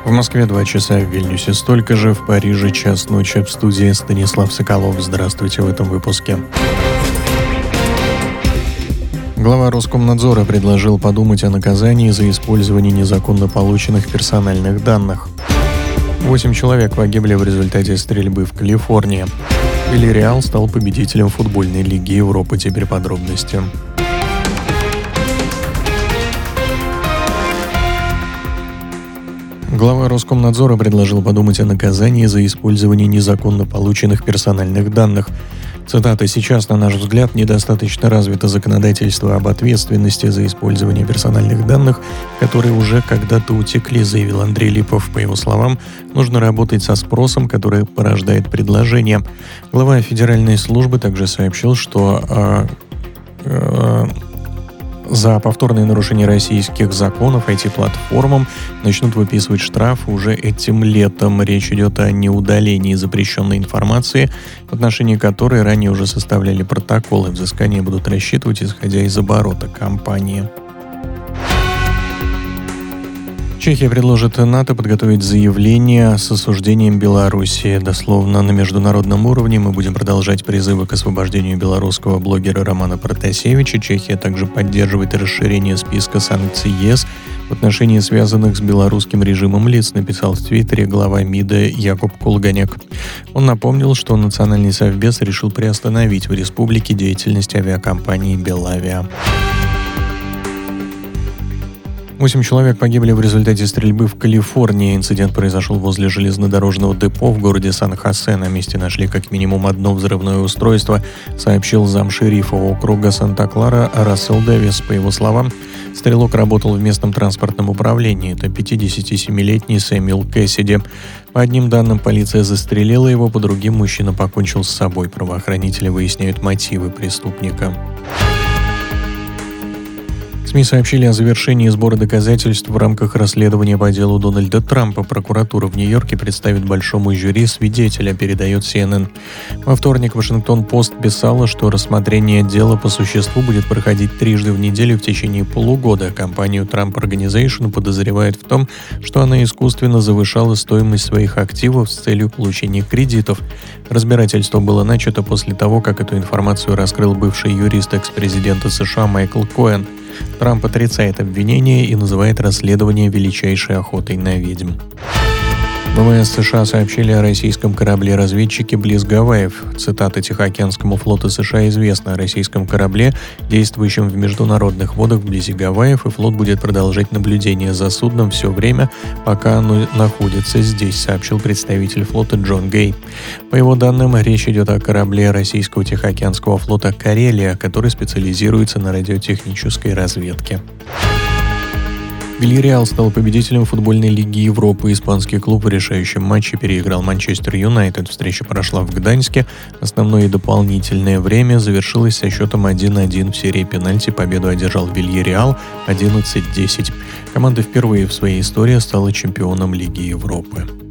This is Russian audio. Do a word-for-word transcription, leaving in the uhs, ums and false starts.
В Москве два часа, в Вильнюсе столько же, в Париже час ночи. В студии Станислав Соколов. Здравствуйте в этом выпуске. Глава Роскомнадзора предложил подумать о наказании за использование незаконно полученных персональных данных. Восемь человек погибли в результате стрельбы в Калифорнии. Вильяреал стал победителем футбольной лиги Европы. Теперь подробности. Глава Роскомнадзора предложил подумать о наказании за использование незаконно полученных персональных данных. Цитата: «Сейчас, на наш взгляд, недостаточно развито законодательство об ответственности за использование персональных данных, которые уже когда-то утекли», заявил Андрей Липов. По его словам, нужно работать со спросом, который порождает предложение. Глава федеральной службы также сообщил, что э, э, за повторное нарушение российских законов ай ти-платформам начнут выписывать штрафы уже этим летом. Речь идет о неудалении запрещенной информации, в отношении которой ранее уже составляли протоколы. Взыскания будут рассчитывать, исходя из оборота компании. Чехия предложит НАТО подготовить заявление с осуждением Беларуси. Дословно: на международном уровне мы будем продолжать призывы к освобождению белорусского блогера Романа Протасевича. Чехия также поддерживает расширение списка санкций ЕС в отношении связанных с белорусским режимом лиц, написал в Твиттере глава МИДа Якуб Кулганяк. Он напомнил, что Национальный совбез решил приостановить в республике деятельность авиакомпании «Белавиа». Восемь человек погибли в результате стрельбы в Калифорнии. Инцидент произошел возле железнодорожного депо в городе Сан-Хосе. На месте нашли как минимум одно взрывное устройство, сообщил замшерифа округа Санта-Клара Рассел Дэвис. По его словам, стрелок работал в местном транспортном управлении. Это пятидесятисемилетний Сэмюэл Кэссиди. По одним данным, полиция застрелила его, по другим мужчина покончил с собой. Правоохранители выясняют мотивы преступника. СМИ сообщили о завершении сбора доказательств в рамках расследования по делу Дональда Трампа. Прокуратура в Нью-Йорке представит большому жюри свидетеля, передает си эн эн. Во вторник Вашингтон-Пост писала, что рассмотрение дела по существу будет проходить трижды в неделю в течение полугода. Компанию Trump Organization подозревает в том, что она искусственно завышала стоимость своих активов с целью получения кредитов. Разбирательство было начато после того, как эту информацию раскрыл бывший юрист экс-президента США Майкл Коэн. Трамп отрицает обвинения и называет расследование величайшей охотой на ведьм. ВМС США сообщили о российском корабле-разведчике близ Гавайев. Цитата: «Тихоокеанскому флоту США известно о российском корабле, действующем в международных водах вблизи Гавайев, и флот будет продолжать наблюдение за судном все время, пока оно находится здесь», сообщил представитель флота Джон Гей. По его данным, речь идет о корабле российского Тихоокеанского флота «Карелия», который специализируется на радиотехнической разведке. Вильяреал стал победителем футбольной лиги Европы. Испанский клуб в решающем матче переиграл Манчестер Юнайтед. Встреча прошла в Гданьске. Основное и дополнительное время завершилось со счетом один-один. В серии пенальти победу одержал Вильяреал одиннадцать десять. Команда впервые в своей истории стала чемпионом Лиги Европы.